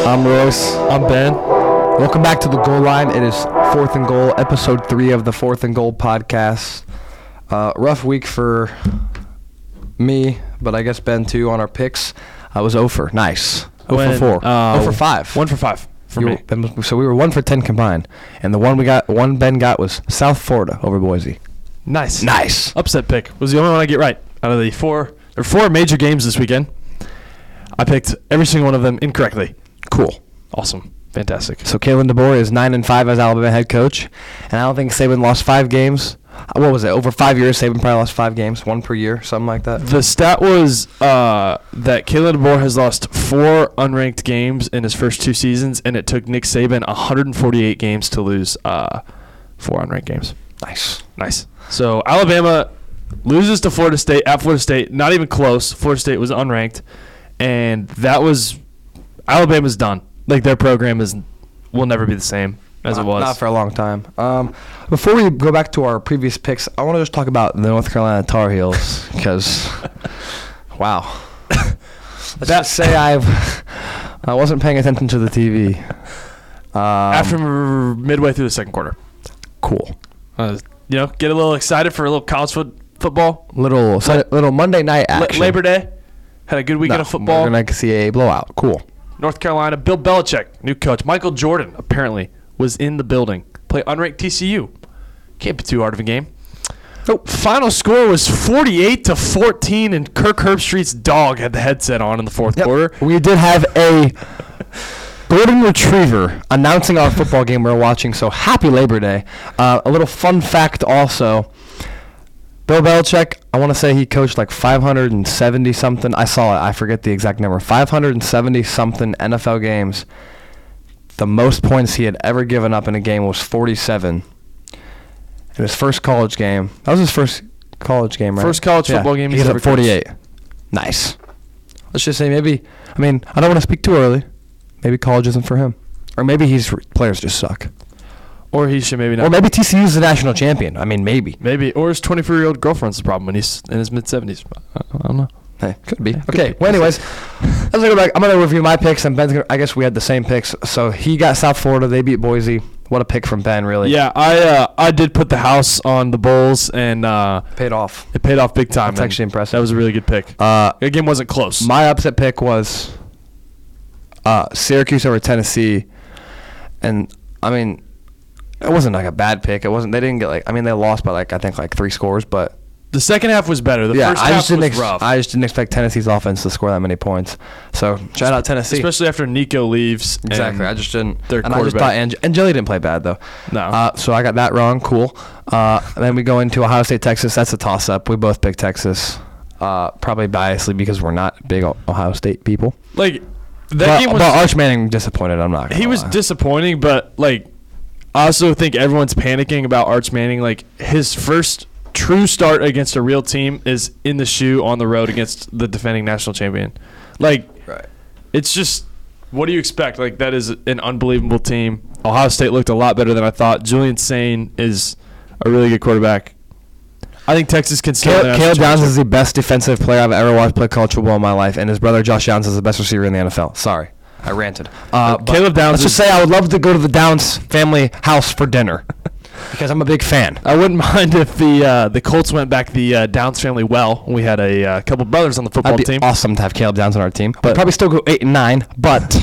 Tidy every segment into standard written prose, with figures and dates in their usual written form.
I'm Royce. I'm Ben. Welcome back to The Goal Line. It is 4th and Goal, episode 3 of the 4th and Goal podcast. Rough week for me, but I guess Ben too on our picks. I was 0 for. Nice. 0 for 4. 0 for 5. 1 for 5 for me. So we were 1 for 10 combined. And the one Ben got was South Florida over Boise. Nice. Upset pick. Was the only one I get right. Out of the four major games this weekend, I picked every single one of them incorrectly. Cool. Awesome. Fantastic. So Kalen DeBoer is 9-5 as Alabama head coach, and I don't think Saban lost 5 games. What was it? Over 5 years, Saban probably lost 5 games, 1 per year, something like that. The stat was that Kalen DeBoer has lost 4 unranked games in his first 2 seasons, and it took Nick Saban 148 games to lose 4 unranked games. Nice. So Alabama loses to Florida State at Florida State, not even close. Florida State was unranked, and that was Alabama's done. Like, their program will never be the same as it was. Not for a long time. Before we go back to our previous picks, I want to just talk about the North Carolina Tar Heels because, wow. Let's just say I wasn't paying attention to the TV. After midway through the second quarter. Cool. Get a little excited for a little college football. Little Monday night action. Labor Day. Had a good weekend of football. We're going to see a blowout. Cool. North Carolina, Bill Belichick, new coach. Michael Jordan, apparently, was in the building. Play unranked TCU. Can't be too hard of a game. Nope. Final score was 48-14, and Kirk Herbstreit's dog had the headset on in the fourth quarter. We did have a golden retriever announcing our football game we were watching, so happy Labor Day. A little fun fact also. Bill Belichick, I want to say he coached like 570-something. I saw it. I forget the exact number. 570-something NFL games. The most points he had ever given up in a game was 47. In his first college game. That was his first college game, right? First college football game he's ever at 48. Nice. Let's just say I don't want to speak too early. Maybe college isn't for him. Or maybe players just suck. Or he should maybe not. Or maybe TCU's the national champion. Maybe. Maybe. Or his 24-year-old girlfriend's the problem when he's in his mid-70s. I don't know. Hey, could be. Okay, well, anyways, let's go back. I'm going to review my picks, and Ben's I guess we had the same picks. So he got South Florida. They beat Boise. What a pick from Ben, really. Yeah, I did put the house on the Bulls, and paid off. It paid off big time. That's actually impressive. That was a really good pick. The game wasn't close. My upset pick was Syracuse over Tennessee, and it wasn't like a bad pick. It wasn't. They didn't get they lost by I think 3 scores, but the second half was better. The first half was rough. I just didn't expect Tennessee's offense to score that many points. So shout out Tennessee, especially after Nico leaves. Exactly. I just didn't. And I just thought Angeli didn't play bad though. No. So I got that wrong. Cool. And then we go into Ohio State, Texas. That's a toss up. We both picked Texas. Probably biasly because we're not big Ohio State people. Game was. But Arch Manning disappointed. I'm not. He was disappointing, but I also think everyone's panicking about Arch Manning. His first true start against a real team is in the shoe on the road against the defending national champion. Right. It's just, what do you expect? That is an unbelievable team. Ohio State looked a lot better than I thought. Julian Sain is a really good quarterback. I think Texas can still. Caleb Downs is the best defensive player I've ever watched play college football in my life, and his brother Josh Downs is the best receiver in the NFL. Sorry. I ranted. Caleb Downs. Let's just say I would love to go to the Downs family house for dinner because I'm a big fan. I wouldn't mind if the Colts went back the Downs family well. We had a couple brothers on the football team. Awesome to have Caleb Downs on our team. But we'd probably still go 8-9, but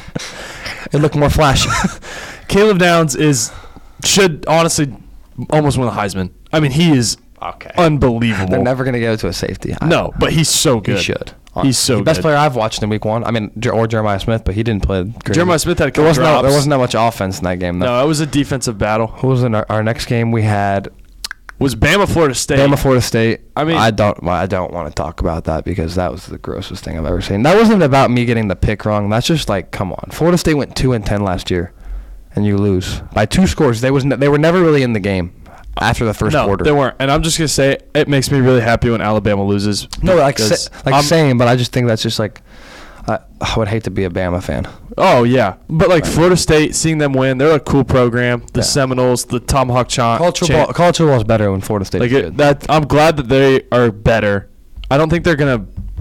it looked more flashy. Caleb Downs should honestly almost win the Heisman. He is unbelievable. They're never going to go to a safety. No, but he's so good. He should. He's so good. Best player I've watched in week 1. Or Jeremiah Smith, but he didn't play great. Jeremiah Smith had a couple drops. There wasn't that much offense in that game, though. No, it was a defensive battle. Who was in our next game? We had was Bama Florida State. Florida State. I don't want to talk about that because that was the grossest thing I've ever seen. That wasn't about me getting the pick wrong. That's just come on. Florida State went 2-10 last year, and you lose by 2 scores. They were never really in the game. After the first quarter. No, they weren't. And I'm just going to say, it makes me really happy when Alabama loses. No, same, but I just think that's just I would hate to be a Bama fan. Oh, yeah. But, Florida State, seeing them win, they're a cool program. The Seminoles, the Tomahawk College football is better when Florida State is good. I'm glad that they are better. I don't think they're going to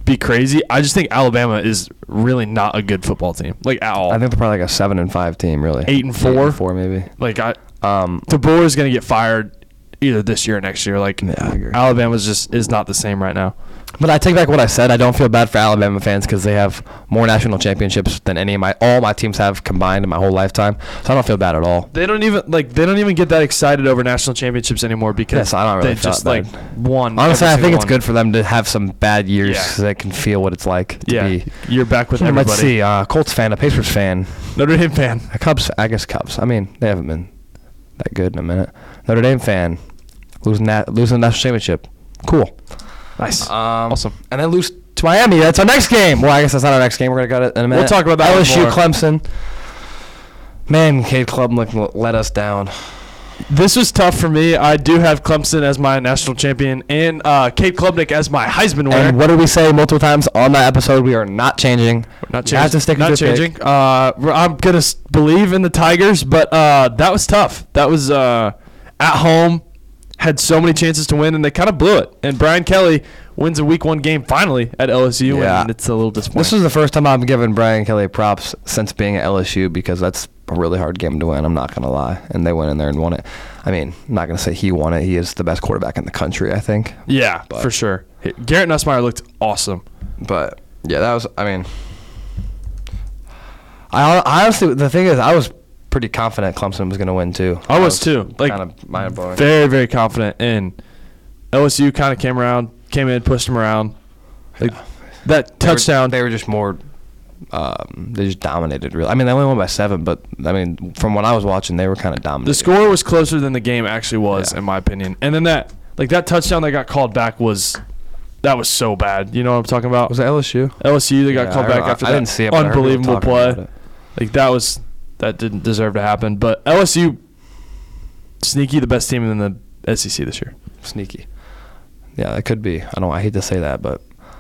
be crazy. I just think Alabama is really not a good football team, like at all. I think they're probably like a 7-5 team, really. 8-4, 4 maybe. Like DeBoer is going to get fired either this year or next year. Like, Yeah, I agree. Alabama's just is not the same right now. But I take back what I said. I don't feel bad for Alabama fans because they have more national championships than all my teams have combined in my whole lifetime. So I don't feel bad at all. They don't even get that excited over national championships anymore because Yes, I don't really they feel just bad. won. Honestly, every I think single it's one. good for them to have some bad years Yeah. so they can feel what it's like to Yeah, be. you're back with Let's everybody. see. Colts fan, a Pacers fan, Notre Dame fan. a Cubs. I guess Cubs. I mean, they haven't been that good in a minute. Notre Dame fan, losing the national championship. Cool. Nice. Awesome. And then lose to Miami. That's our next game. Well, I guess that's not our next game. We're gonna go to in a minute. We'll talk about that one LSU, more. Clemson. Man, Cade Klubnik let us down. This was tough for me. I do have Clemson as my national champion and Cade Klubnik as my Heisman winner. And what did we say multiple times on that episode? We are not changing. Not You have to stick with Not your pick. changing. I'm gonna believe in the Tigers, but that was tough. That was at home. Had so many chances to win, and they kind of blew it. And Brian Kelly wins a Week 1 game finally at LSU, Yeah. and it's a little disappointing. This was the first time I've given Brian Kelly props since being at LSU because that's a really hard game to win. I'm not gonna lie, and they went in there and won it. I mean, I'm not gonna say he won it. He is the best quarterback in the country, I think. Yeah, But- for sure. Garrett Nussmeier looked awesome. But yeah, that was. I mean, I honestly, the thing is, I was pretty confident Clemson was gonna win too. I was too. Like, kind of mind blowing. very, very confident. And LSU kind of came in, pushed him around. Like, that touchdown. They were just more. They just dominated. Really, I mean, they only won by 7, but I mean, from what I was watching, they were kind of dominating. The score was closer than the game actually was, Yeah. in my opinion. And then that touchdown that got called back was so bad. You know what I'm talking about? Was it LSU? LSU, they got Yeah, called I back remember. after I that didn't see it, but I heard people unbelievable talking play. about it. Like, that didn't deserve to happen. But LSU, sneaky the best team in the SEC this year. Sneaky. Yeah, that could be. I hate to say that, but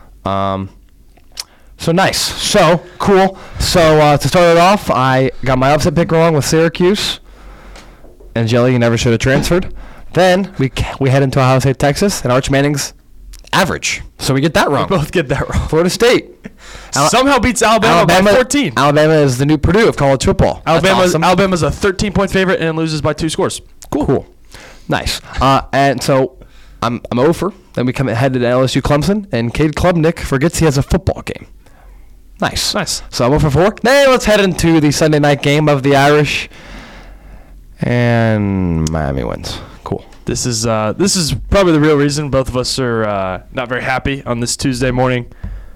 so nice. So cool. So to start it off, I got my upset pick wrong with Syracuse. And Jelly, you never should have transferred. Then we head into Ohio State, Texas, and Arch Manning's average. So we get that wrong. We both get that wrong. Florida State. Somehow beats Alabama by 14. Alabama is the new Purdue of college football. That's awesome. Alabama's a 13-point favorite and loses by 2 scores. Cool. Nice. And so I'm over. Then we head to LSU Clemson, and Cade Klubnik forgets he has a football game. Nice. So I'm over 4. Then let's head into the Sunday night game of the Irish, and Miami wins. Cool. This is probably the real reason both of us are not very happy on this Tuesday morning.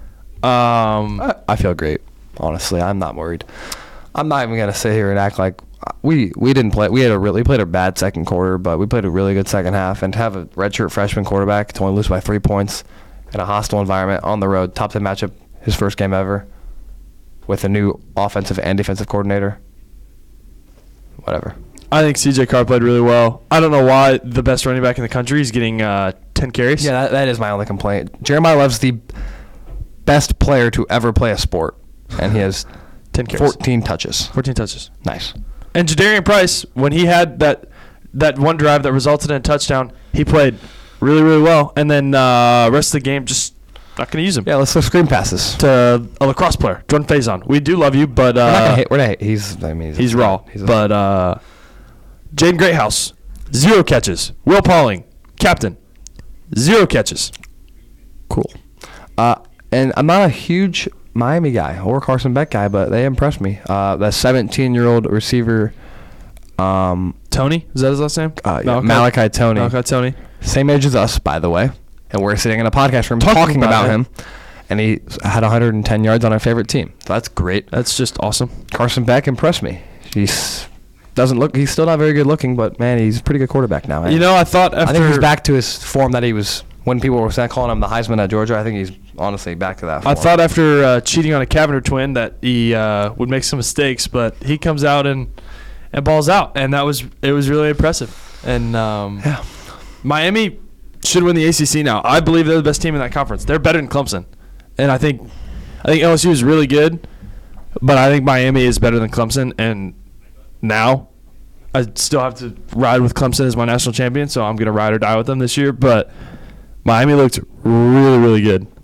I feel great. Honestly, I'm not worried. I'm not even gonna sit here and act like we didn't play. We played a bad second quarter, but we played a really good second half. And to have a redshirt freshman quarterback to only lose by 3 points in a hostile environment on the road, top 10 matchup, his first game ever, with a new offensive and defensive coordinator. Whatever. I think C.J. Carr played really well. I don't know why the best running back in the country is getting 10 carries. Yeah, that is my only complaint. Jeremiah Love's the best player to ever play a sport, and he has 10 carries. 14 touches. 14 touches. Nice. And Jadarian Price, when he had that one drive that resulted in a touchdown, he played really, really well. And then rest of the game, just not going to use him. Yeah, let's throw screen passes. To a lacrosse player, Jordan Faison. We do love you, but We're not gonna hate. He's raw. But Jaden Greathouse, 0 catches. Will Pauling, captain, 0 catches. Cool. And I'm not a huge Miami guy or Carson Beck guy, but they impressed me. That 17-year-old receiver, Tony, is that his last name? Malachi Tony. Malachi Tony. Same age as us, by the way. And we're sitting in a podcast room talking about him. And he had 110 yards on our favorite team. So that's great. That's just awesome. Carson Beck impressed me. He's still not very good looking, but man, he's a pretty good quarterback now. You know, I thought after I think he's back to his form that he was when people were calling him the Heisman at Georgia. I think he's honestly back to that form. I thought after cheating on a Cavanagh twin that he would make some mistakes, but he comes out and balls out, and it was really impressive. And yeah, Miami should win the ACC now. I believe they're the best team in that conference. They're better than Clemson, and I think LSU is really good, but I think Miami is better than Clemson. And now I still have to ride with Clemson as my national champion, so I'm gonna ride or die with them this year. But Miami looked really, really good.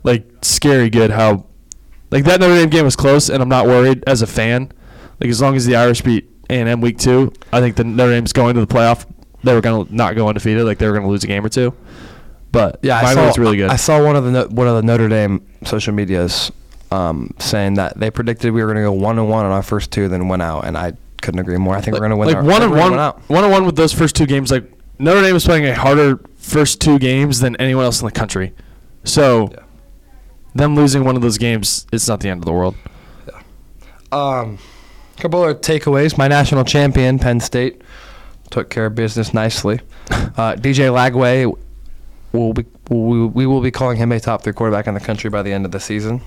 like scary good how like that Notre Dame game was close, and I'm not worried as a fan. Like as long as the Irish beat A&M week 2, I think the Notre Dame's going to the playoff. They were going to not go undefeated, like they were going to lose a game or two. But yeah, Miami was really good. I saw one of the Notre Dame social medias saying that they predicted we were going to go 1-1 on our first 2, then went out, and I couldn't agree more. I think we're going to win. Like 1-1 with those first 2 games. Like Notre Dame was playing a harder first 2 games than anyone else in the country. So them losing one of those games, it's not the end of the world. Yeah. Couple of takeaways. My national champion, Penn State, took care of business nicely. DJ Lagway, we will be calling him a top 3 quarterback in the country by the end of the season.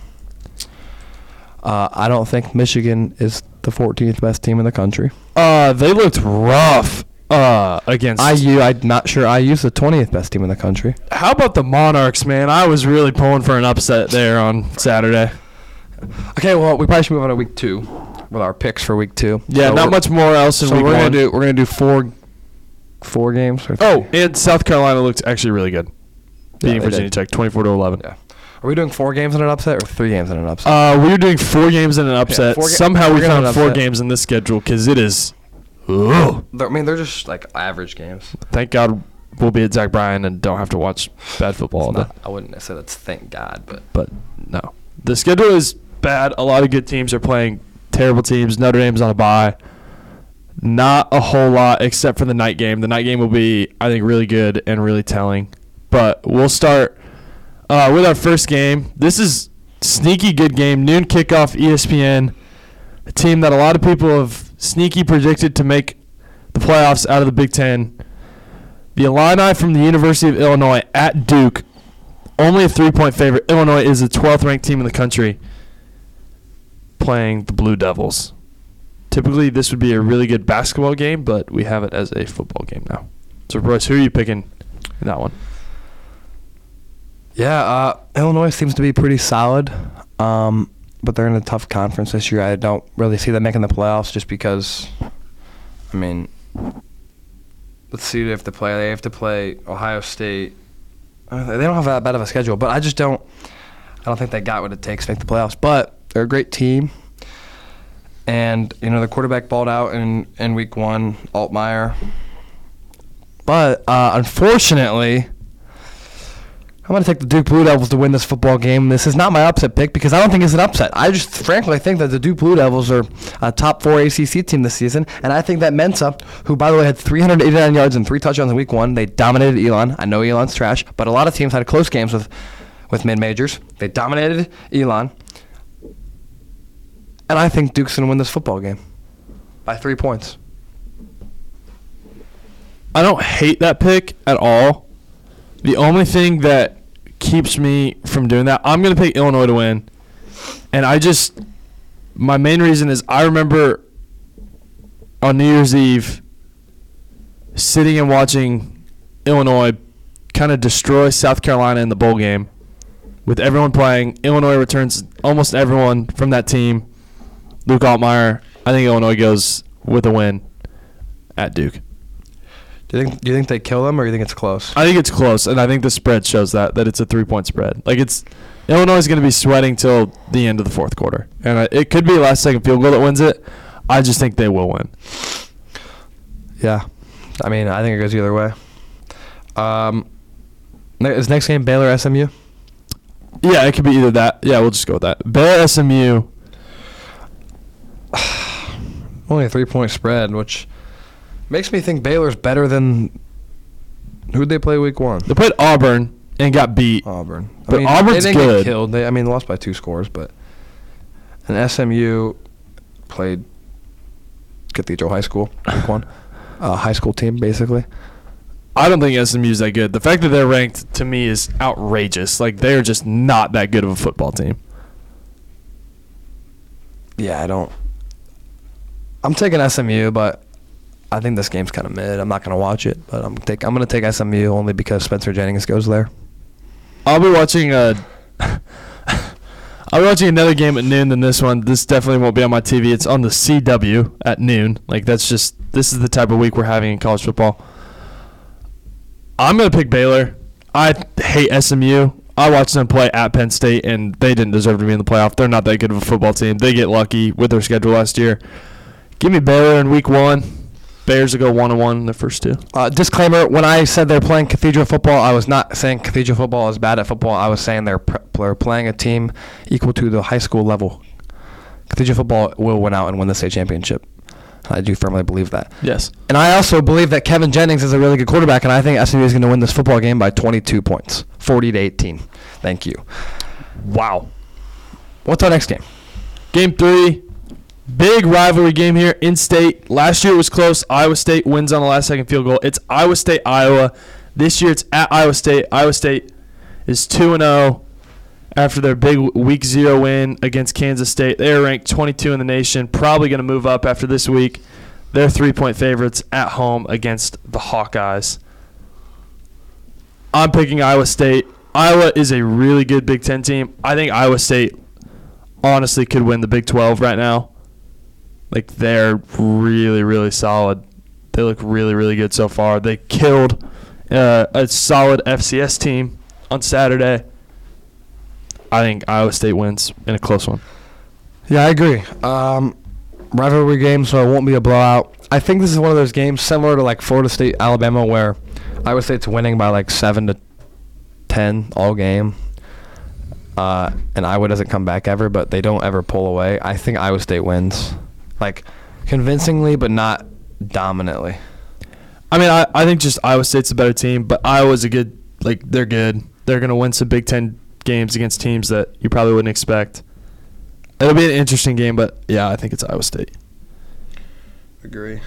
I don't think Michigan is the 14th best team in the country. They looked rough against IU. I'm not sure IU's the 20th best team in the country. How about the Monarchs, man? I was really pulling for an upset there on Saturday. Okay, well, we probably should move on to week 2 with our picks for week 2. Yeah, so not much more else in week 1. We're gonna do four games. And South Carolina looked actually really good, beating Virginia Tech 24-11. Yeah. Are we doing 4 games in an upset or 3 games in an upset? We were doing 4 games in an upset. Yeah, somehow we found 4 games in this schedule because it is. They're just like average games. Thank God we'll be at Zach Bryan and don't have to watch bad football all day. I wouldn't say that's thank God, but no, the schedule is bad. A lot of good teams are playing terrible teams. Notre Dame's on a bye. Not a whole lot except for the night game. The night game will be, I think, really good and really telling. But we'll start with our first game. This is sneaky good game. Noon kickoff, ESPN. A team that a lot of people have sneaky predicted to make the playoffs out of the Big Ten. The Illini from the University of Illinois at Duke. Only a 3-point favorite. Illinois is the 12th ranked team in the country playing the Blue Devils. Typically, this would be a really good basketball game, but we have it as a football game now. So, Bryce, who are you picking in that one? Yeah, Illinois seems to be pretty solid, but they're in a tough conference this year. I don't really see them making the playoffs just because, I mean, let's see who they have to play. They have to play Ohio State. They don't have that bad of a schedule, but I don't think they got what it takes to make the playoffs. But they're a great team. And, the quarterback balled out in week 1, Altmaier. But, unfortunately, I'm going to take the Duke Blue Devils to win this football game. This is not my upset pick because I don't think it's an upset. I just frankly think that the Duke Blue Devils are a top 4 ACC team this season. And I think that Mensa, who, by the way, had 389 yards and 3 touchdowns in week 1, they dominated Elon. I know Elon's trash, but a lot of teams had close games with mid-majors. They dominated Elon. And I think Duke's going to win this football game by 3 points. I don't hate that pick at all. The only thing that keeps me from doing that, I'm going to pick Illinois to win. And my main reason is I remember on New Year's Eve sitting and watching Illinois kind of destroy South Carolina in the bowl game with everyone playing. Illinois returns almost everyone from that team. Luke Altmaier, I think Illinois goes with a win at Duke. Do you think they kill them, or do you think it's close? I think it's close, and I think the spread shows that it's a 3-point spread. Like Illinois is going to be sweating till the end of the fourth quarter, and it could be a last-second field goal that wins it. I just think they will win. Yeah, I mean, I think it goes either way. Is next game Baylor SMU? Yeah, it could be either that. Yeah, we'll just go with that. Baylor SMU. Only a 3-point spread, which makes me think Baylor's better than who'd they play week 1? They played Auburn and got beat. Auburn. But Auburn's they good. Get killed. They lost by 2 scores, but and SMU played Cathedral High School week 1. High school team, basically. I don't think SMU's that good. The fact that they're ranked, to me, is outrageous. Like, they're just not that good of a football team. Yeah, I'm taking SMU, but I think this game's kind of mid. I'm not going to watch it, but I'm going to take SMU only because Spencer Jennings goes there. I'll be watching another game at noon than this one. This definitely won't be on my TV. It's on the CW at noon. Like, this is the type of week we're having in college football. I'm going to pick Baylor. I hate SMU. I watched them play at Penn State, and they didn't deserve to be in the playoff. They're not that good of a football team. They get lucky with their schedule last year. Give me Baylor in week 1. Bears will go 1-1 in the first 2. Disclaimer, when I said they're playing Cathedral football, I was not saying Cathedral football is bad at football. I was saying they're playing a team equal to the high school level. Cathedral football will win out and win the state championship. I do firmly believe that. Yes. And I also believe that Kevin Jennings is a really good quarterback, and I think SMU is going to win this football game by 22 points, 40-18. Thank you. Wow. What's our next game? Game 3. Big rivalry game here in state. Last year it was close. Iowa State wins on the last-second field goal. It's Iowa State, Iowa. This year it's at Iowa State. Iowa State is 2-0 after their big Week 0 win against Kansas State. They are ranked 22 in the nation, probably going to move up after this week. They're 3-point favorites at home against the Hawkeyes. I'm picking Iowa State. Iowa is a really good Big Ten team. I think Iowa State honestly could win the Big 12 right now. Like, they're really, really solid. They look really, really good so far. They killed a solid FCS team on Saturday. I think Iowa State wins in a close one. Yeah, I agree. Rivalry game, so it won't be a blowout. I think this is one of those games similar to like Florida State, Alabama, where Iowa State's winning by like 7-10 all game. And Iowa doesn't come back ever, but they don't ever pull away. I think Iowa State wins. Like, convincingly, but not dominantly. I mean, I think just Iowa State's a better team, but Iowa's a good, like, they're good. They're going to win some Big Ten games against teams that you probably wouldn't expect. It'll be an interesting game, but, yeah, I think it's Iowa State. Agree.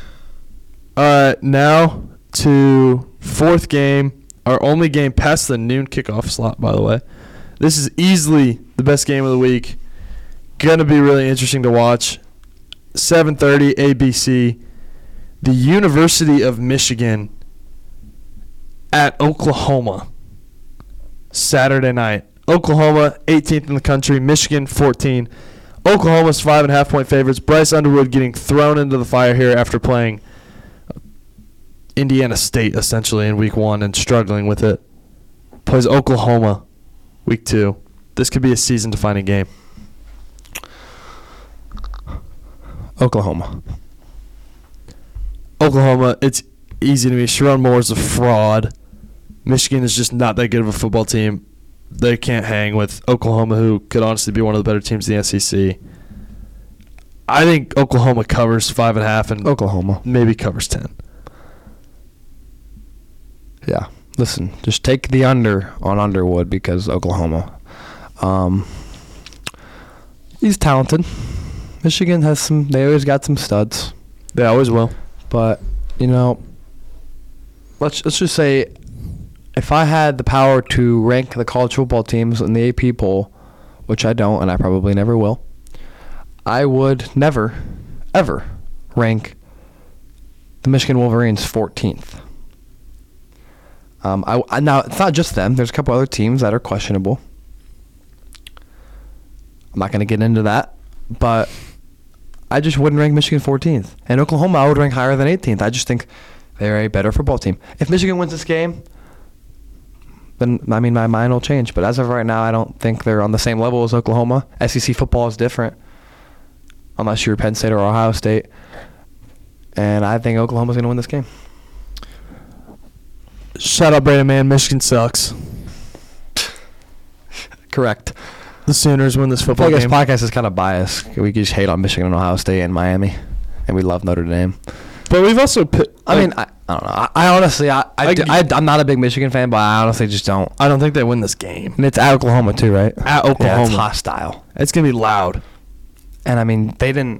Now to 4th game, our only game past the noon kickoff slot, by the way. This is easily the best game of the week. Going to be really interesting to watch. 7:30 ABC. The University of Michigan at Oklahoma. Saturday night. Oklahoma, 18th in the country. Michigan, 14. Oklahoma's 5.5-point favorites. Bryce Underwood getting thrown into the fire here after playing Indiana State, essentially, in Week 1 and struggling with it. Plays Oklahoma, Week 2. This could be a season-defining game. Oklahoma, it's easy to me. Sharon Moore's a fraud. Michigan is just not that good of a football team. They can't hang with Oklahoma, who could honestly be one of the better teams in the SEC. I think Oklahoma covers 5.5 and Oklahoma maybe covers 10. Yeah. Listen, just take the under on Underwood because Oklahoma. He's talented. Michigan has some. They always got some studs. They always will. But let's just say, if I had the power to rank the college football teams in the AP poll, which I don't, and I probably never will, I would never, ever rank the Michigan Wolverines 14th. Now, it's not just them. There's a couple other teams that are questionable. I'm not going to get into that, but I just wouldn't rank Michigan 14th. And Oklahoma, I would rank higher than 18th. I just think they're a better football team. If Michigan wins this game, then, my mind will change. But as of right now, I don't think they're on the same level as Oklahoma. SEC football is different, unless you're Penn State or Ohio State. And I think Oklahoma's going to win this game. Shut up, Brandon, man. Michigan sucks. Correct. The Sooners win this I football feel like game. this podcast is kind of biased. We just hate on Michigan and Ohio State and Miami, and we love Notre Dame. But we've also I don't know. I honestly, I'm not a big Michigan fan, but I honestly just don't. I don't think they win this game. And it's at Oklahoma too, right? At Oklahoma. Yeah, it's hostile. It's going to be loud. And, they didn't.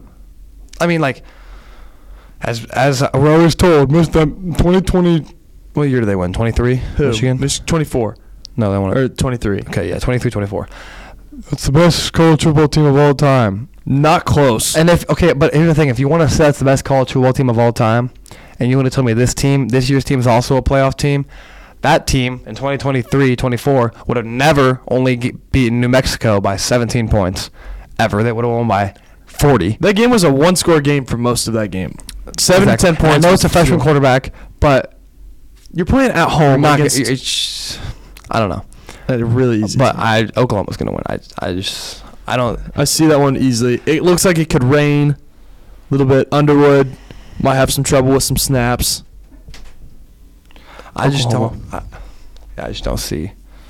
As we're always told, 2020. What year did they win? 23? Michigan? 24. No, they won. Or 23. Okay, yeah, 23-24. It's the best college football team of all time. Not close. And but here's the thing: if you want to say it's the best college football team of all time, and you want to tell me this year's team is also a playoff team, that team in 2023-24 would have never only beaten New Mexico by 17 points, ever. They would have won by 40. That game was a one-score game for most of that game. 7 to 10 points. I know it's a freshman quarterback, but you're playing at home. I don't know. Really easy. But Oklahoma's going to win. I don't. I see that one easily. It looks like it could rain a little bit. Underwood might have some trouble with some snaps. I just don't see.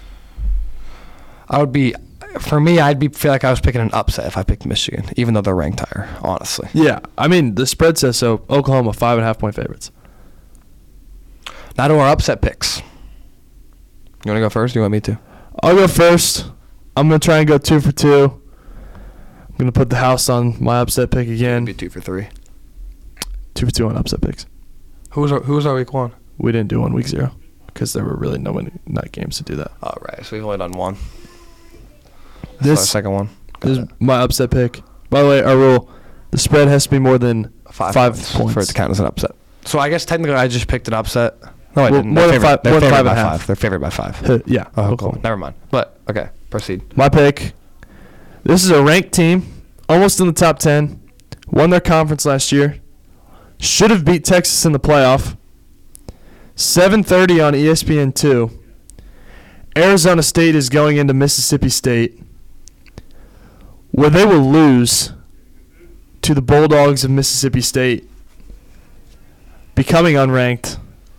For me, feel like I was picking an upset if I picked Michigan, even though they're ranked higher, honestly. Yeah, I mean, the spread says so. Oklahoma, 5.5-point favorites. Now to our upset picks. You want to go first or do you want me to? I'll go first. I'm going to try and go 2 for 2. I'm going to put the house on my upset pick again. Be 2 for 3. 2 for 2 on upset picks. Who was our week 1? We didn't do one week 0 because there were really no night games to do that. Oh, right. So we've only done one. This our second one. This is my upset pick. By the way, our rule, the spread has to be more than 5 points for it to count as an upset. So I guess technically I just picked an upset. No, I Well, didn't. more than five- They're more than favored 5.5. by 5. They're favored by 5. Yeah. Oh, cool. Never mind. But, okay, proceed. My pick. This is a ranked team, almost in the top 10. Won their conference last year. Should have beat Texas in the playoff. 7:30 on ESPN2. Arizona State is going into Mississippi State, where they will lose to the Bulldogs of Mississippi State, becoming unranked.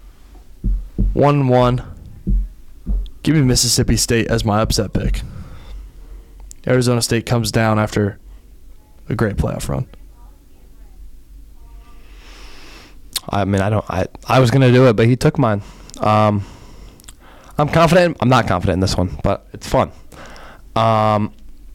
1-1. Give me Mississippi State as my upset pick. Arizona State comes down after a great playoff run. I mean, I was going to do it, but he took mine. I'm confident. I'm not confident in this one, but it's fun. The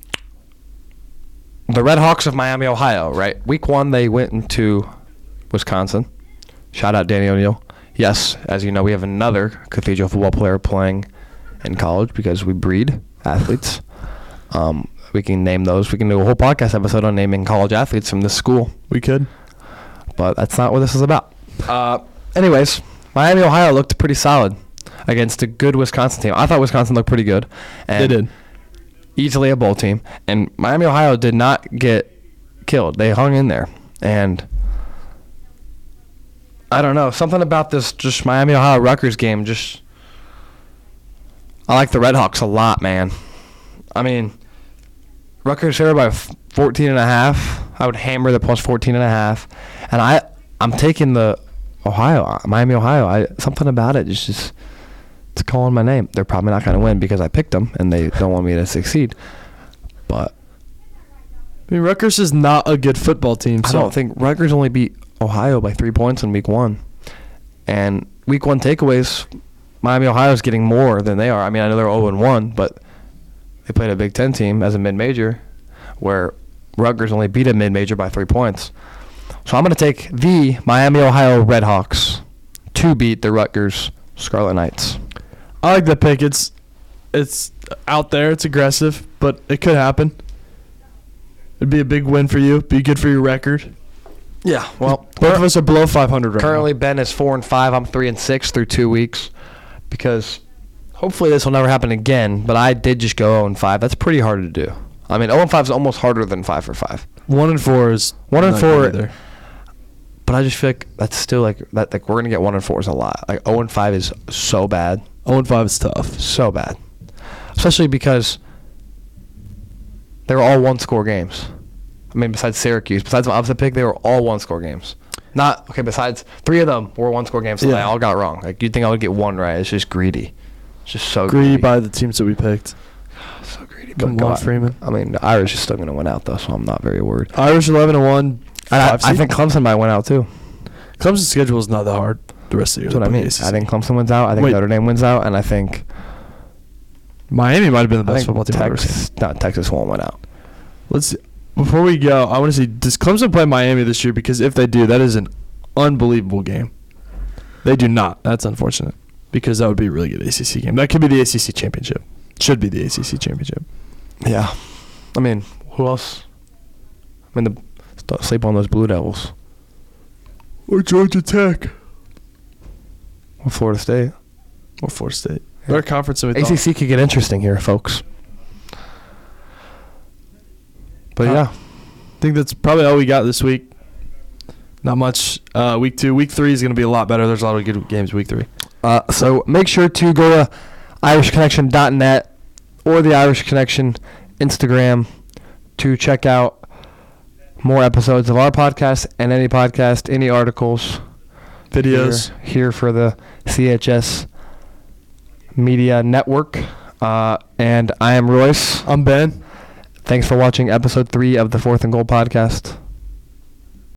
Red Hawks of Miami, Ohio, right? Week 1, they went into Wisconsin. Shout out Danny O'Neal. Yes, as you know, we have another Cathedral football player playing in college because we breed athletes. We can name those. We can do a whole podcast episode on naming college athletes from this school. We could. But that's not what this is about. Anyways, Miami, Ohio looked pretty solid against a good Wisconsin team. I thought Wisconsin looked pretty good. And They did. Easily a bowl team. And Miami, Ohio did not get killed. They hung in there. And I don't know. Something about this just Miami, Ohio Rutgers game just – I like the Red Hawks a lot, man. I mean, Rutgers favored by 14.5. I would hammer the plus 14.5. And I'm taking the Miami, Ohio. Something about it just it's calling my name. They're probably not going to win because I picked them and they don't want me to succeed. But I mean, Rutgers is not a good football team. I So don't think Rutgers only beat Ohio by 3 points in week 1. And week 1 takeaways, Miami, Ohio is getting more than they are. I mean, I know they're 0-1, but they played a Big Ten team as a mid-major where Rutgers only beat a mid-major by 3 points. So I'm going to take the Miami, Ohio Redhawks to beat the Rutgers Scarlet Knights. I like that pick. It's out there. It's aggressive, but it could happen. It'd be a big win for you. Be good for your record. Yeah, well, Both of us are below 500 right currently now. Ben is 4-5. I'm 3-6 through 2 weeks because hopefully this will never happen again. But I did just go 0-5. That's pretty hard to do. I mean, 0-5 is almost harder than 5 for 5. 1-4 is 1-4. But I just feel like that's still like that. Like we're gonna get 1-4 is a lot. Like 0-5 is so bad. 0-5 is tough. So bad, especially because they were all one-score games. I mean, besides Syracuse, besides my opposite pick, they were all one-score games. Not okay. Besides 3 of them were one-score games, so Yeah. they all got wrong. Like you'd think I would get one right. It's just greedy. It's just so Greedy by the teams that we picked. so greedy. Come But on, God, Freeman. I mean, the Irish is still gonna win out though, so I'm not very worried. Irish 11-1. I think Clemson might win out too. Clemson's schedule is not that hard the rest of the year. That's what I mean. I think Clemson wins out. I think Wait. Notre Dame wins out, and I think Miami might have been the best I think football team I've ever seen. Texas won't win out. Let's see. Before we go, I want to see, does Clemson play Miami this year? Because if they do, that is an unbelievable game. They do not. That's unfortunate. Because that would be a really good ACC game. That could be the ACC championship. Should be the ACC championship. Yeah. I mean, who else? I mean, don't sleep on those Blue Devils. Or Georgia Tech. Or Florida State. Or Florida State. Better conference than we thought. ACC could get interesting here, folks. But yeah. I think that's probably all we got this week. Not much. Week 2. Week 3 is going to be a lot better. There's a lot of good games week 3. So make sure to go to irishconnection.net or the Irish Connection Instagram to check out more episodes of our podcast and any podcast, any articles, videos here for the CHS Media Network. And I am Royce. I'm Ben. Thanks for watching episode 3 of the Fourth and Goal podcast.